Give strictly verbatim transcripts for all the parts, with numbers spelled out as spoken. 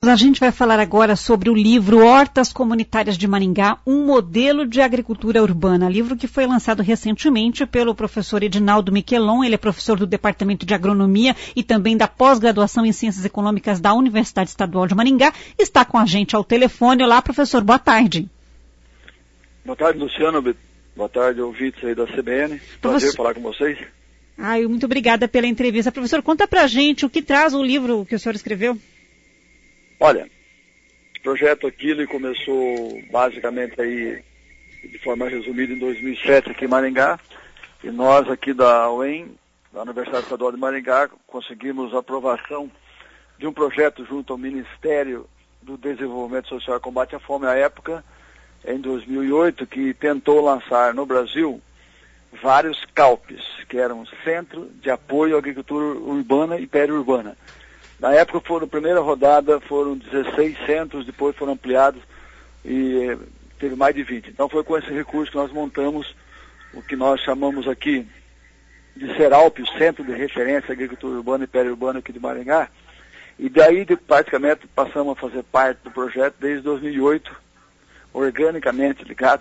A gente vai falar agora sobre o livro Hortas Comunitárias de Maringá, um modelo de agricultura urbana, livro que foi lançado recentemente pelo professor Edinaldo Miquelon. Ele é professor do Departamento de Agronomia e também da pós-graduação em Ciências Econômicas da Universidade Estadual de Maringá. Está com a gente ao telefone. Olá, professor, boa tarde. Boa tarde, Luciano. Boa tarde, ouvintes aí da C B N. Prazer Professor... falar com vocês. Ai, muito obrigada pela entrevista. Professor, conta pra gente o que traz o livro que o senhor escreveu. Olha, o projeto Aquilo começou basicamente aí, de forma resumida, em dois mil e sete aqui em Maringá. E nós aqui da U E M, da Universidade Estadual de Maringá, conseguimos a aprovação de um projeto junto ao Ministério do Desenvolvimento Social e Combate à Fome, à época, em dois mil e oito, que tentou lançar no Brasil vários C A U Ps, que eram Centro de Apoio à Agricultura Urbana e Periurbana. Na época, foram, primeira rodada, foram dezesseis centros, depois foram ampliados e teve mais de vinte. Então foi com esse recurso que nós montamos o que nós chamamos aqui de CERALP, o Centro de Referência à Agricultura Urbana e Periurbana aqui de Maringá. E daí, de, praticamente, passamos a fazer parte do projeto desde dois mil e oito, organicamente ligado.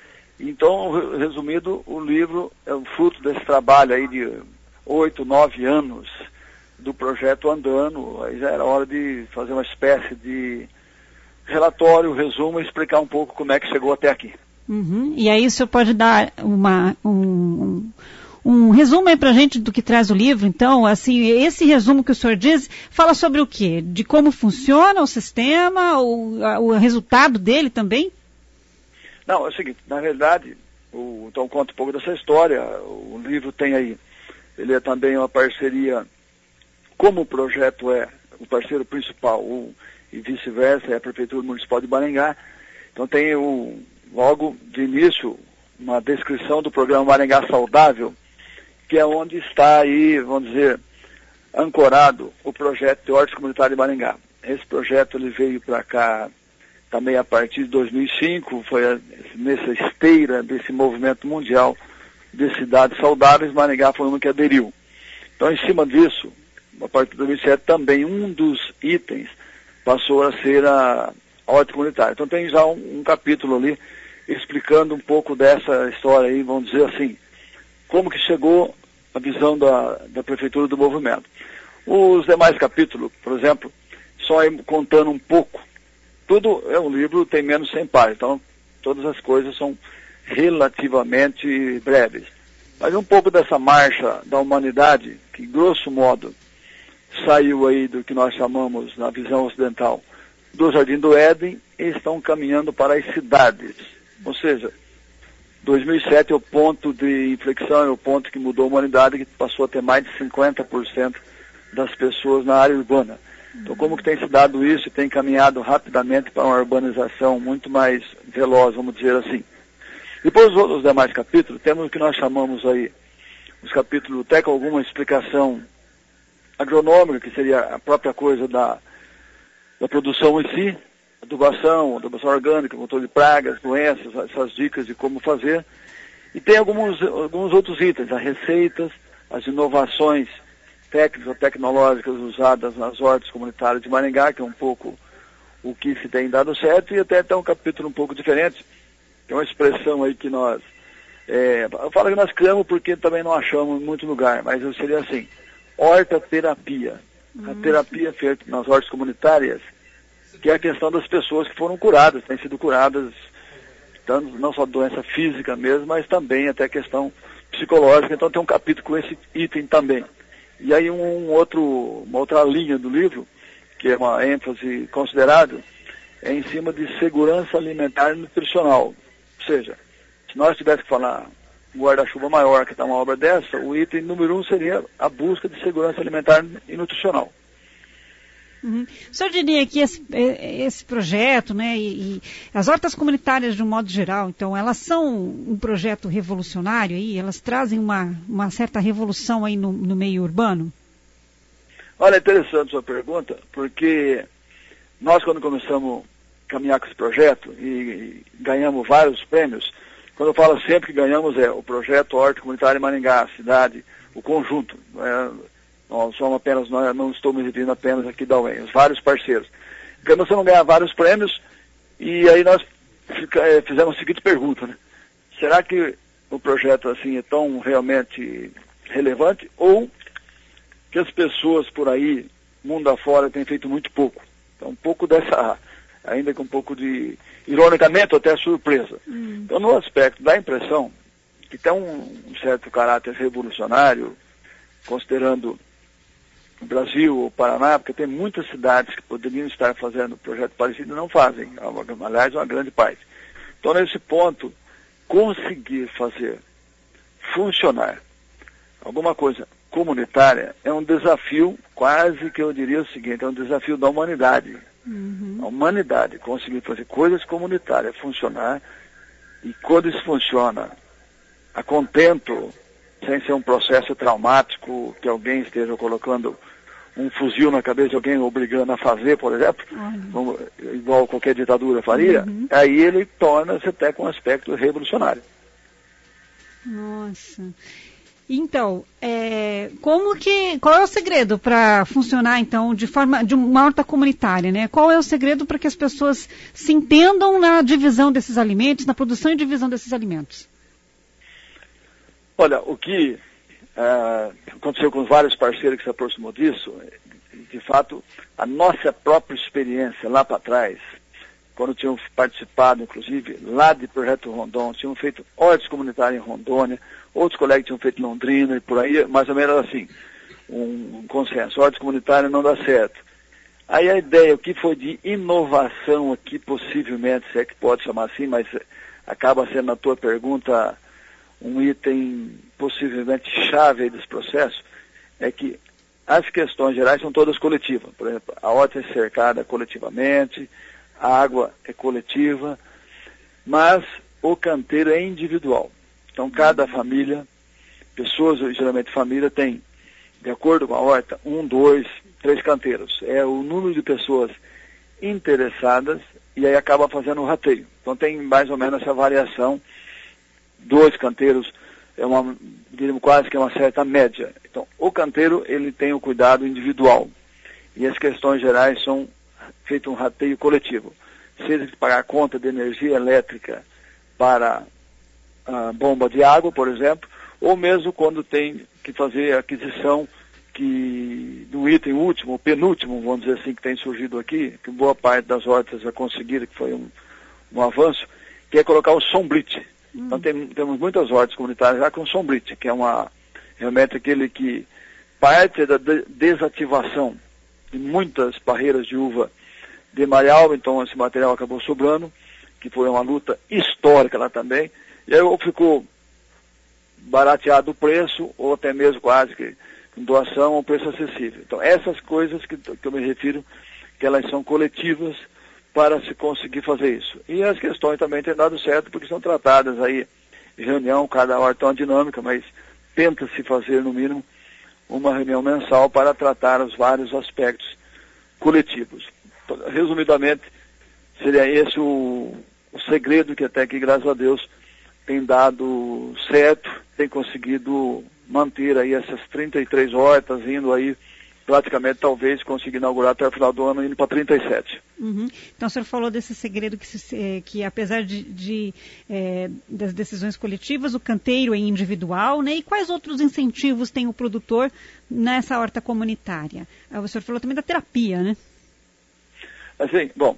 Então, resumido, o livro é o fruto desse trabalho aí de oito, nove anos do projeto andando. Aí já era hora de fazer uma espécie de relatório, resumo e explicar um pouco como é que chegou até aqui. Uhum. E aí o senhor pode dar uma, um, um resumo aí pra gente do que traz o livro? Então, assim, esse resumo que o senhor diz, fala sobre o quê? De como funciona o sistema, o, o resultado dele também? Não, é o seguinte, na verdade, o, então conta um pouco dessa história. O livro tem aí, ele é também uma parceria, como o projeto é o parceiro principal, o, e vice-versa, é a Prefeitura Municipal de Maringá. Então tem o, logo de início uma descrição do programa Maringá Saudável, que é onde está aí, vamos dizer, ancorado o projeto de Hortas Comunitárias de Maringá. Esse projeto ele veio para cá também a partir de dois mil e cinco, foi a, nessa esteira desse movimento mundial de cidades saudáveis, Maringá foi uma que aderiu. Então, em cima disso, a partir de dois mil e sete, também um dos itens passou a ser a, a horta comunitária. Então, tem já um, um capítulo ali explicando um pouco dessa história aí, vamos dizer assim, como que chegou a visão da, da Prefeitura do movimento. Os demais capítulos, por exemplo, só aí contando um pouco. Tudo é um livro, tem menos de cem páginas, então todas as coisas são relativamente breves. Mas um pouco dessa marcha da humanidade, que grosso modo saiu aí do que nós chamamos, na visão ocidental, do Jardim do Éden, e estão caminhando para as cidades. Ou seja, dois mil e sete é o ponto de inflexão, é o ponto que mudou a humanidade, que passou a ter mais de cinquenta por cento das pessoas na área urbana. Então, como que tem se dado isso e tem caminhado rapidamente para uma urbanização muito mais veloz, vamos dizer assim. Depois, os outros demais capítulos, temos o que nós chamamos aí, os capítulos até com alguma explicação agronômica, que seria a própria coisa da, da produção em si, adubação, adubação orgânica, controle de pragas, doenças, essas dicas de como fazer. E tem alguns, alguns outros itens, as receitas, as inovações técnicas ou tecnológicas usadas nas hortas comunitárias de Maringá, que é um pouco o que se tem dado certo, e até até um capítulo um pouco diferente, que é uma expressão aí que nós, é, eu falo que nós criamos porque também não achamos em muito lugar, mas seria assim, horta-terapia. Uhum. A terapia feita nas hortas comunitárias, que é a questão das pessoas que foram curadas, têm sido curadas, tanto, não só doença física mesmo, mas também até questão psicológica, então tem um capítulo com esse item também. E aí um outro, uma outra linha do livro, que é uma ênfase considerável, é em cima de segurança alimentar e nutricional. Ou seja, se nós tivéssemos que falar um guarda-chuva maior que está uma obra dessa, o item número um seria a busca de segurança alimentar e nutricional. Uhum. O senhor diria que esse, esse projeto, né, e, e as hortas comunitárias de um modo geral, então, elas são um projeto revolucionário aí? Elas trazem uma, uma certa revolução aí no, no meio urbano? Olha, é interessante a sua pergunta, porque nós, quando começamos a caminhar com esse projeto e, e ganhamos vários prêmios, quando eu falo sempre que ganhamos é o projeto Horta Comunitária Maringá, a cidade, o conjunto, é, não somos apenas, não, não estou me referindo apenas aqui da U E M, os vários parceiros. começamos a ganhar vários prêmios, e aí nós fica, é, fizemos a seguinte pergunta, né? Será que o projeto assim é tão realmente relevante, ou que as pessoas por aí, mundo afora, têm feito muito pouco? Então, um pouco dessa, ainda com um pouco de, ironicamente, até surpresa. Hum. Então, no aspecto da impressão, que tem um, um certo caráter revolucionário, considerando o Brasil, o Paraná, porque tem muitas cidades que poderiam estar fazendo projeto parecido e não fazem, aliás, uma grande parte. Então, nesse ponto, conseguir fazer funcionar alguma coisa comunitária é um desafio, quase que eu diria o seguinte, é um desafio da humanidade. Uhum. A humanidade conseguir fazer coisas comunitárias funcionar, e quando isso funciona a contento, sem ser um processo traumático, que alguém esteja colocando um fuzil na cabeça de alguém obrigando a fazer, por exemplo, uhum. igual qualquer ditadura faria, uhum. aí ele torna-se até com um aspecto revolucionário. Nossa. Então, é, como que, qual é o segredo para funcionar, então, de forma, de uma horta comunitária, né? Qual é o segredo para que as pessoas se entendam na divisão desses alimentos, na produção e divisão desses alimentos? Olha, o que uh, aconteceu com os vários parceiros que se aproximou disso, de fato, a nossa própria experiência lá para trás, quando tinham participado, inclusive, lá de Projeto Rondon, tinham feito hortas comunitárias em Rondônia, outros colegas tinham feito em Londrina, e por aí, mais ou menos assim, um, um consenso. Hortas comunitárias não dá certo. Aí a ideia, o que foi de inovação aqui, possivelmente, se é que pode chamar assim, mas acaba sendo, na tua pergunta, um item possivelmente chave aí desse processo, é que as questões gerais são todas coletivas. Por exemplo, a horta é cercada coletivamente, a água é coletiva, mas o canteiro é individual. Então, cada família, pessoas, geralmente família, tem, de acordo com a horta, um, dois, três canteiros. É o número de pessoas interessadas e aí acaba fazendo um rateio. Então, tem mais ou menos essa variação. Dois canteiros é uma, diríamos quase que é uma certa média. Então, o canteiro, ele tem o cuidado individual. E as questões gerais são feito um rateio coletivo. Seja de pagar conta de energia elétrica para a bomba de água, por exemplo, ou mesmo quando tem que fazer a aquisição que, do item último, penúltimo, vamos dizer assim, que tem surgido aqui, que boa parte das hortas já conseguiram, que foi um, um avanço, que é colocar o sombrite. Hum. Então tem, temos muitas hortas comunitárias já com sombrite, que é uma, realmente aquele que parte da de desativação de muitas parreiras de uva de Marialva, então esse material acabou sobrando, que foi uma luta histórica lá também, e aí ou ficou barateado o preço, ou até mesmo quase que em doação a um preço acessível. Então essas coisas que, que eu me refiro, que elas são coletivas para se conseguir fazer isso. E as questões também têm dado certo, porque são tratadas aí em reunião, cada horta é uma dinâmica, mas tenta-se fazer no mínimo uma reunião mensal para tratar os vários aspectos coletivos. Resumidamente, seria esse o, o segredo que até que, graças a Deus, tem dado certo, tem conseguido manter aí essas trinta e três hortas, indo aí praticamente, talvez, conseguir inaugurar até o final do ano, indo para trinta e sete. Uhum. Então, o senhor falou desse segredo que, se, que apesar de, de, é, das decisões coletivas, o canteiro é individual, né? E quais outros incentivos tem o produtor nessa horta comunitária? O senhor falou também da terapia, né? Assim, bom,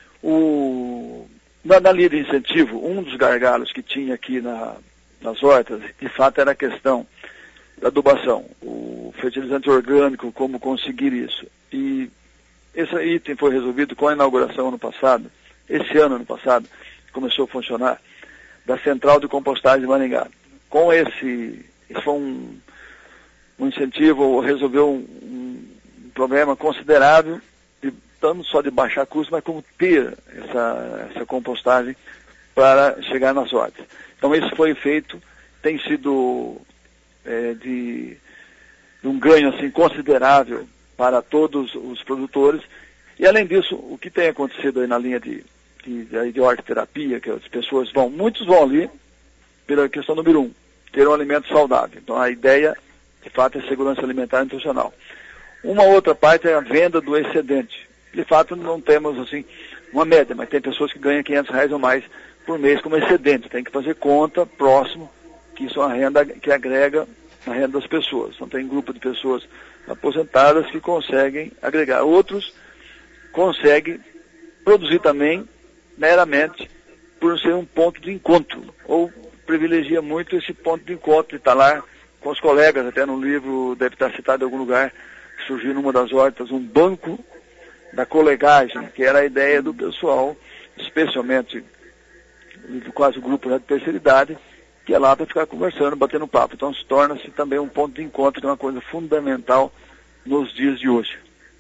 o, na, na linha de incentivo, um dos gargalos que tinha aqui na, nas hortas, de fato, era a questão da adubação, o fertilizante orgânico, como conseguir isso. E esse item foi resolvido com a inauguração ano passado, esse ano, ano passado, começou a funcionar, da central de compostagem de Maringá. Com esse, esse foi um, um incentivo, resolveu um, um problema considerável, de, tanto só de baixar custo, mas como ter essa, essa compostagem para chegar nas hortas. Então isso foi feito, tem sido é, de, de um ganho assim, considerável para todos os produtores. E além disso, o que tem acontecido aí na linha de, de, de hortoterapia, que as pessoas vão, muitos vão ali pela questão número um, ter um alimento saudável. Então a ideia, de fato, é segurança alimentar e nutricional. Uma outra parte é a venda do excedente. De fato, não temos assim uma média, mas tem pessoas que ganham quinhentos reais ou mais por mês como excedente. Tem que fazer conta próximo, que isso é uma renda que agrega na renda das pessoas. Então tem grupo de pessoas aposentadas que conseguem agregar. Outros conseguem produzir também meramente por ser um ponto de encontro, ou privilegia muito esse ponto de encontro, de estar lá com os colegas, até no livro deve estar citado em algum lugar, surgiu numa das hortas um banco da colegagem, que era a ideia do pessoal, especialmente quase o grupo da terceira idade, que é lá para ficar conversando, batendo papo. Então se torna-se também um ponto de encontro, que é uma coisa fundamental nos dias de hoje.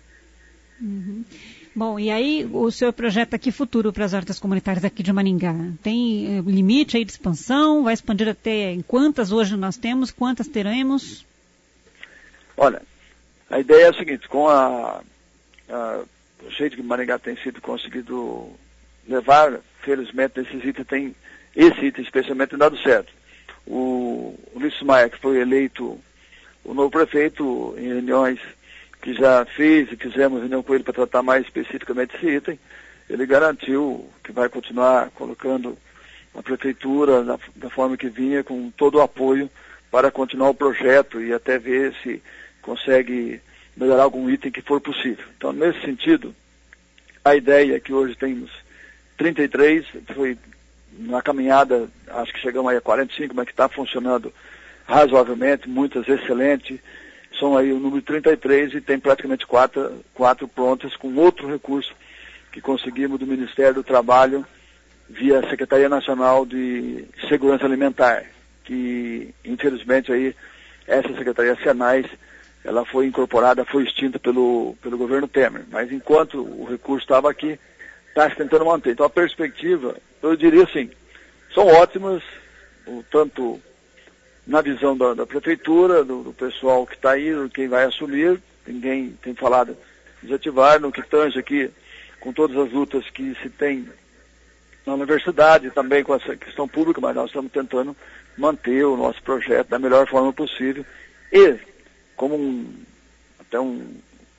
Uhum. Bom, e aí o senhor projeta que futuro para as hortas comunitárias aqui de Maringá? Tem uh, limite aí de expansão? Vai expandir até quantas hoje nós temos? Quantas teremos? Olha, a ideia é a seguinte, com a, a, o jeito que Maringá tem sido conseguido levar, felizmente esses itens tem, esse item especialmente tem dado certo. O Ulisses Maia, que foi eleito o novo prefeito em reuniões que já fez e fizemos reunião com ele para tratar mais especificamente esse item, ele garantiu que vai continuar colocando a prefeitura da, da forma que vinha, com todo o apoio para continuar o projeto e até ver se consegue melhorar algum item que for possível. Então, nesse sentido, a ideia é que hoje temos trinta e três, foi na caminhada, acho que chegamos aí a quarenta e cinco, mas que está funcionando razoavelmente, muitas excelentes. São aí o número trinta e três e tem praticamente quatro, quatro prontas com outro recurso que conseguimos do Ministério do Trabalho via Secretaria Nacional de Segurança Alimentar, que infelizmente aí essa Secretaria Senais, ela foi incorporada, foi extinta pelo, pelo governo Temer, mas enquanto o recurso estava aqui, está se tentando manter. Então a perspectiva, eu diria assim, são ótimas, o tanto na visão da, da prefeitura, do, do pessoal que está aí, quem vai assumir, ninguém tem falado desativar, no que tange aqui, com todas as lutas que se tem na universidade, também com essa questão pública, mas nós estamos tentando manter o nosso projeto da melhor forma possível e como um, até um,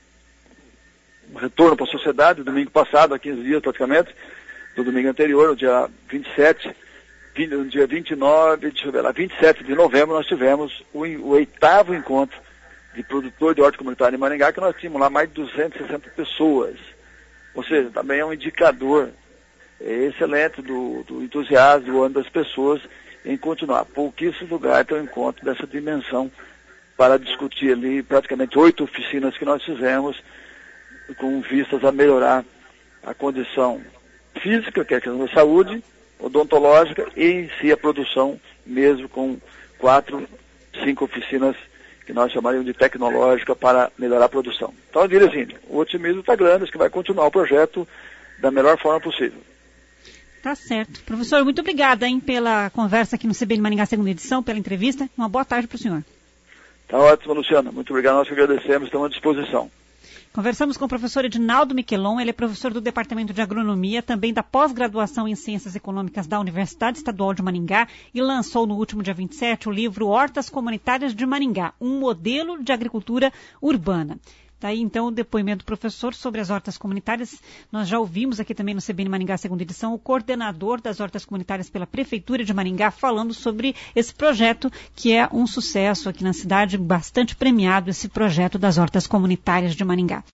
um retorno para a sociedade, domingo passado, há quinze dias praticamente, do domingo anterior, no dia vinte e sete, no dia vinte e nove, deixa eu ver lá, vinte e sete de novembro, nós tivemos o, o oitavo encontro de produtor de horta comunitária em Maringá, que nós tínhamos lá mais de duzentas e sessenta pessoas. Ou seja, também é um indicador é, excelente do, do entusiasmo, do ânimo das pessoas em continuar. Pouquíssimos lugares tem um encontro dessa dimensão para discutir ali praticamente oito oficinas que nós fizemos com vistas a melhorar a condição física, que é a questão da saúde, odontológica e em si a produção, mesmo com quatro, cinco oficinas que nós chamaríamos de tecnológica para melhorar a produção. Então eu diria assim, o otimismo está grande, acho que vai continuar o projeto da melhor forma possível. Tá certo. Professor, muito obrigada hein, pela conversa aqui no C B N Maringá, segunda edição, pela entrevista. Uma boa tarde para o senhor. Tá ótimo, Luciana. Muito obrigado, nós que agradecemos, estamos à disposição. Conversamos com o professor Edinaldo Miquelon, ele é professor do Departamento de Agronomia, também da pós-graduação em Ciências Econômicas da Universidade Estadual de Maringá e lançou no último dia vinte e sete o livro Hortas Comunitárias de Maringá, um modelo de agricultura urbana. Daí então o depoimento do professor sobre as hortas comunitárias. Nós já ouvimos aqui também no C B N Maringá, segunda edição, o coordenador das hortas comunitárias pela Prefeitura de Maringá falando sobre esse projeto que é um sucesso aqui na cidade, bastante premiado esse projeto das hortas comunitárias de Maringá.